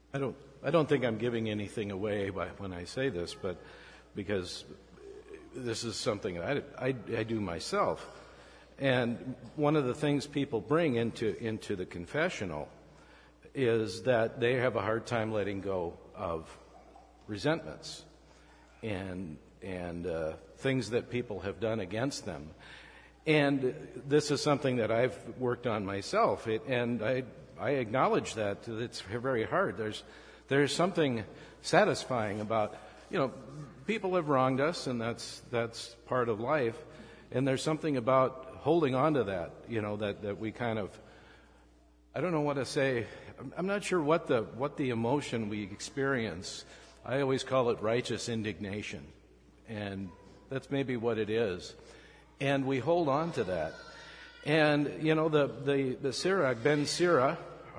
I don't think I'm giving anything away when I say this, but because this is something I do myself. And one of the things people bring into the confessional is that they have a hard time letting go of resentments and things that people have done against them. And this is something that I've worked on myself, and I acknowledge that it's very hard. There's something satisfying about, people have wronged us, and that's part of life. And there's something about holding on to that, that we kind of, I don't know what to say. I'm not sure what the emotion we experience. I always call it righteous indignation, and that's maybe what it is. And we hold on to that. And the Sirach, Ben Sira,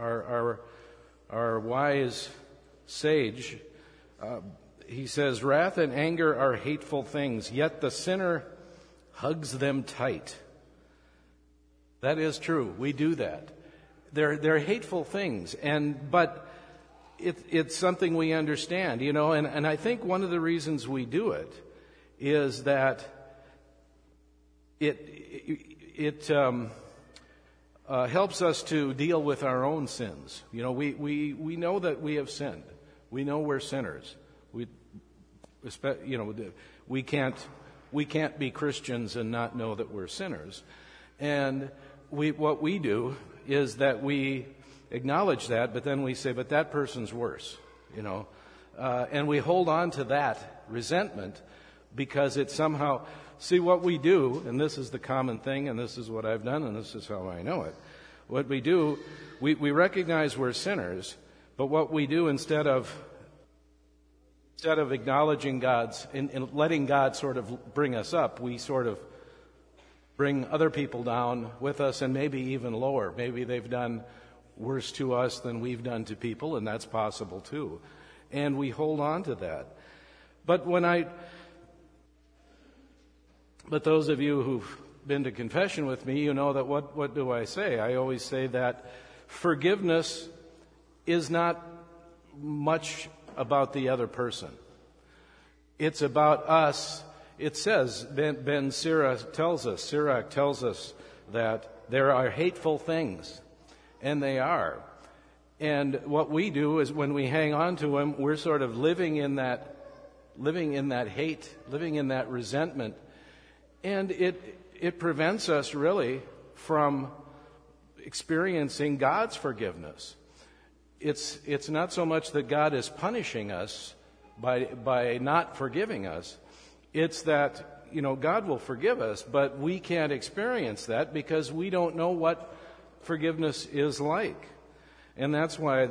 our wise sage, he says, "Wrath and anger are hateful things, yet the sinner hugs them tight." That is true. We do that. They're hateful things, but it's something we understand, and I think one of the reasons we do it is that it helps us to deal with our own sins. We know that we have sinned. We know we're sinners. We can't be Christians and not know that we're sinners. And what we do is that we acknowledge that, but then we say, but that person's worse, and we hold on to that resentment because it somehow, see what we do, and this is the common thing, and this is what I've done, and this is how I know it. What we do, we recognize we're sinners, but what we do instead of acknowledging God's and letting God sort of bring us up, we sort of bring other people down with us, and maybe even lower. Maybe they've done worse to us than we've done to people, and that's possible too. And we hold on to that. But those of you who've been to confession with me, you know that what do I say? I always say that forgiveness is not much about the other person. It's about us. It says, Ben Sirach tells us that there are hateful things, and they are. And what we do is when we hang on to them, we're sort of living in that hate, living in that resentment, and it prevents us really from experiencing God's forgiveness. It's not so much that God is punishing us by not forgiving us. It's that, God will forgive us, but we can't experience that because we don't know what forgiveness is like. And that's why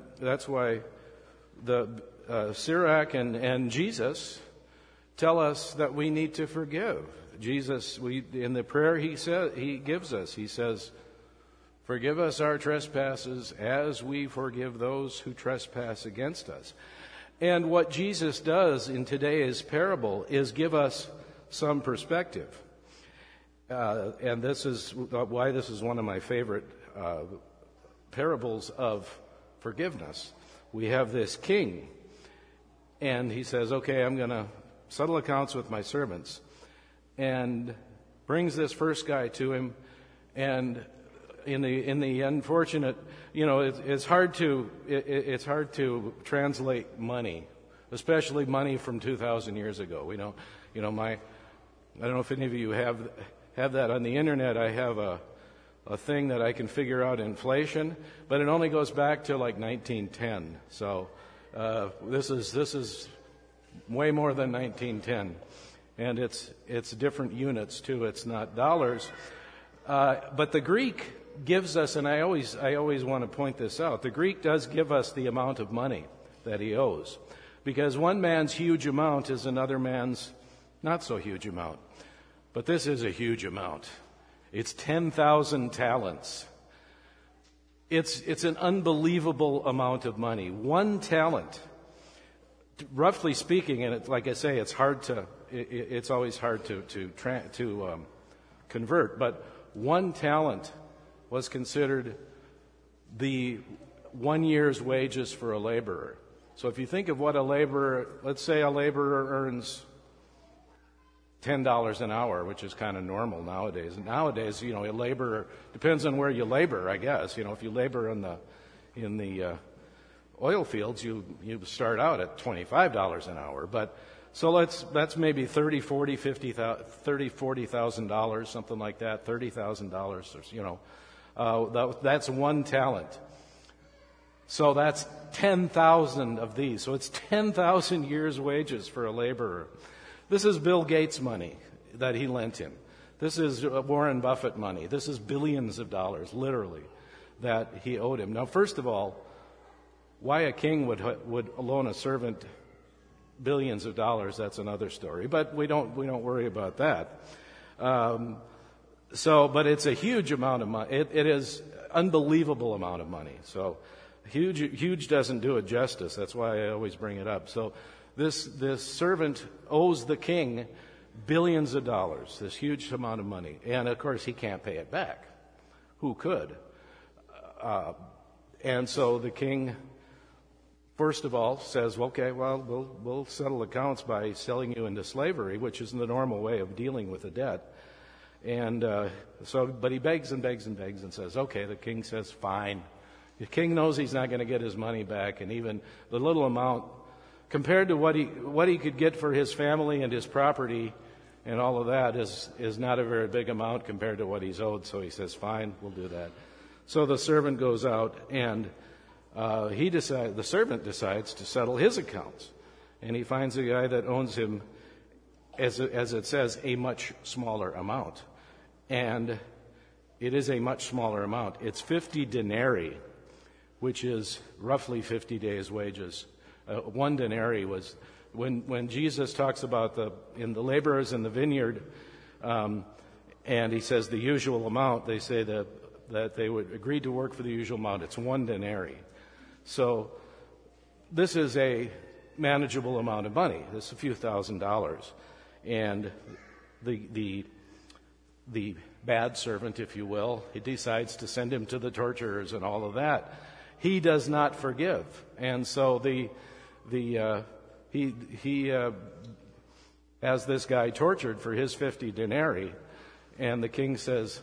the Sirach and Jesus tell us that we need to forgive. Jesus, in the prayer he gives us, he says, "Forgive us our trespasses as we forgive those who trespass against us." And what Jesus does in today's parable is give us some perspective. And this is why this is one of my favorite parables of forgiveness. We have this king, and he says, "Okay, I'm going to settle accounts with my servants," and brings this first guy to him. And in the unfortunate, it's hard to translate money, especially money from 2,000 years ago. I don't know if any of you have that on the internet. I have a thing that I can figure out inflation, but it only goes back to like 1910. So this is way more than 1910, and it's different units too. It's not dollars, but the Greek gives us, and I always want to point this out, the Greek does give us the amount of money that he owes, because one man's huge amount is another man's not so huge amount. But this is a huge amount. It's 10,000 talents. It's an unbelievable amount of money. One talent, roughly speaking, and like I say, it's always hard to convert, but one talent was considered the 1 year's wages for a laborer. So if you think of what a laborer, let's say a laborer earns $10 an hour, which is kind of normal nowadays. Nowadays, a laborer, depends on where you labor, I guess. If you labor in the oil fields, you start out at $25 an hour. But so that's maybe $40,000, something like that, $30,000. That's one talent. So that's 10,000 of these. So it's 10,000 years' wages for a laborer. This is Bill Gates' money that he lent him. This is Warren Buffett money. This is billions of dollars, literally, that he owed him. Now, first of all, why a king would loan a servant billions of dollars, that's another story. But we don't worry about that. But it's a huge amount of money. It is unbelievable amount of money. So huge doesn't do it justice. That's why I always bring it up. So this servant owes the king billions of dollars, this huge amount of money. And of course he can't pay it back. Who could? And so the king, first of all, says, okay, well, we'll settle accounts by selling you into slavery, which is the normal way of dealing with a debt. And but he begs and begs and begs and says, okay, the king says, fine. The king knows he's not going to get his money back, and even the little amount, compared to what he could get for his family and his property and all of that, is not a very big amount compared to what he's owed. So he says, fine, we'll do that. So the servant goes out, and the servant decides to settle his accounts, and he finds a guy that owns him, as it says, a much smaller amount. And it is a much smaller amount. It's 50 denarii, which is roughly 50 days' wages. 1 denarii was, when Jesus talks about the laborers in the vineyard, and he says the usual amount, they say that they would agree to work for the usual amount. It's 1 denarii. So this is a manageable amount of money. This is a few $1,000s. And the bad servant, if you will, he decides to send him to the torturers and all of that. He does not forgive. And so he has this guy tortured for his 50 denarii, and the king says,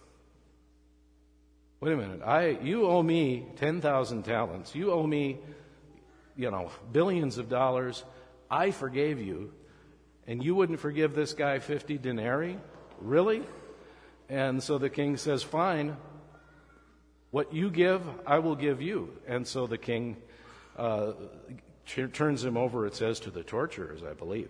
wait a minute, you owe me 10,000 talents. You owe me, billions of dollars. I forgave you, and you wouldn't forgive this guy 50 denarii? Really? And so the king says, fine, what you give, I will give you. And so the king turns him over, it says, to the torturers, I believe.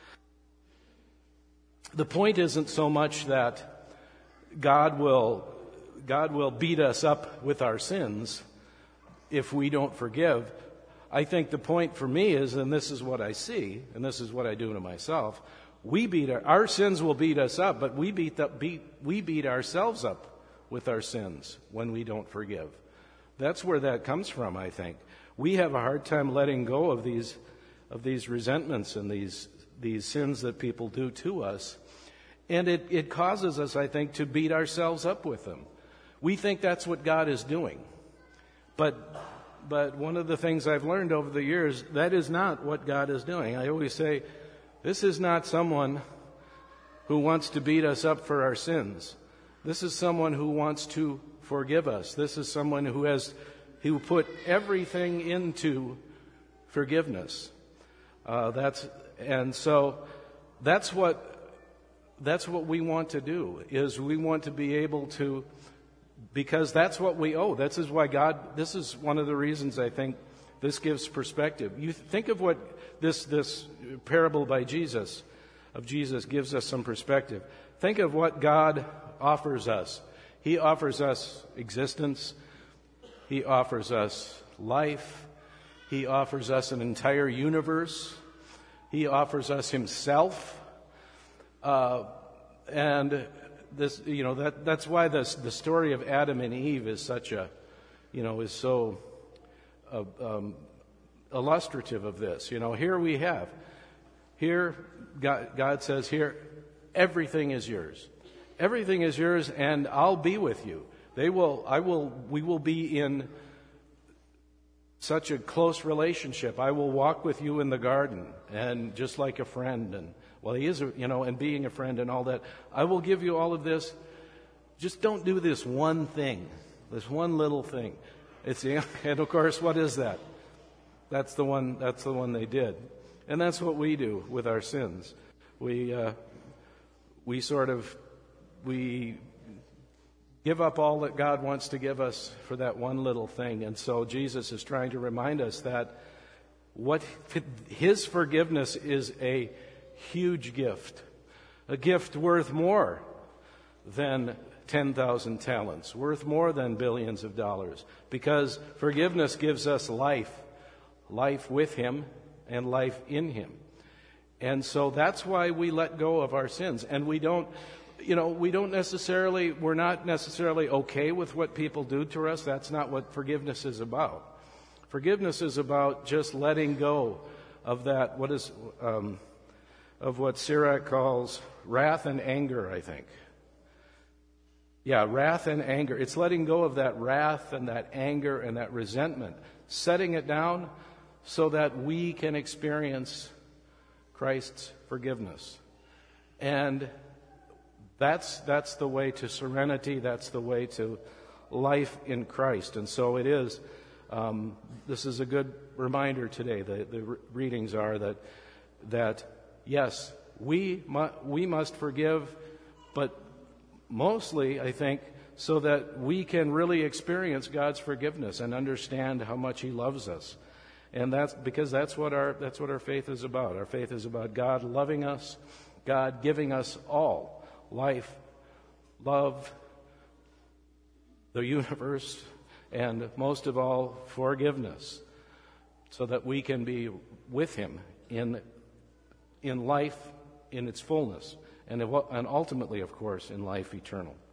The point isn't so much that God will beat us up with our sins if we don't forgive. I think the point for me is, and this is what I see, and this is what I do to myself, our sins will beat us up, but we beat ourselves up with our sins when we don't forgive. That's where that comes from, I think. We have a hard time letting go of these resentments and these sins that people do to us. And it causes us, I think, to beat ourselves up with them. We think that's what God is doing. But one of the things I've learned over the years, that is not what God is doing. I always say, this is not someone who wants to beat us up for our sins. This is someone who wants to forgive us. This is someone who put everything into forgiveness. That's what we want to do, is we want to be able to, because that's what we owe. This is one of the reasons I think this gives perspective. You think of what this parable by Jesus gives us some perspective. Think of what God offers us. He offers us existence. He offers us life. He offers us an entire universe. He offers us himself. And this, that's why the story of Adam and Eve is such is so illustrative of this. Here God says, here, everything is yours. Everything is yours, and I'll be with you. We will be in such a close relationship. I will walk with you in the garden, and just like a friend, and well, he is, and being a friend and all that. I will give you all of this. Just don't do this one thing, this one little thing. And of course, what is that? That's the one they did, and that's what we do with our sins. We give up all that God wants to give us for that one little thing. And so Jesus is trying to remind us that His forgiveness is a huge gift, a gift worth more than 10,000 talents, worth more than billions of dollars, because forgiveness gives us life with Him and life in Him. And so that's why we let go of our sins. And we're not necessarily okay with what people do to us. That's not what forgiveness is about. Forgiveness is about just letting go of that, of what Sirach calls wrath and anger, I think. Yeah, wrath and anger. It's letting go of that wrath and that anger and that resentment, setting it down so that we can experience Christ's forgiveness. And that's the way to serenity. That's the way to life in Christ. And so it is. This is a good reminder today. The readings are that yes, we must forgive, but mostly, I think, so that we can really experience God's forgiveness and understand how much He loves us. And that's what our faith is about. Our faith is about God loving us, God giving us all life, love, the universe, and most of all, forgiveness, so that we can be with Him in life in its fullness, and ultimately, of course, in life eternal.